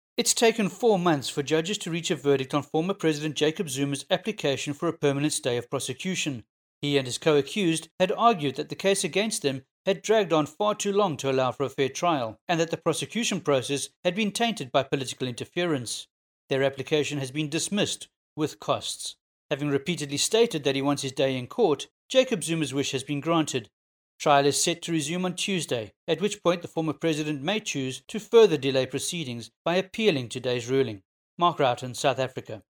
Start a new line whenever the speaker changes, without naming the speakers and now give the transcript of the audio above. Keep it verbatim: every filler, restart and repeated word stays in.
It's taken four months for judges to reach a verdict on former President Jacob Zuma's application for a permanent stay of prosecution. He and his co-accused had argued that the case against them had dragged on far too long to allow for a fair trial, and that the prosecution process had been tainted by political interference. Their application has been dismissed with costs. Having repeatedly stated that he wants his day in court, Jacob Zuma's wish has been granted. Trial is set to resume on Tuesday, at which point the former president may choose to further delay proceedings by appealing today's ruling. Mark Roughton, South Africa.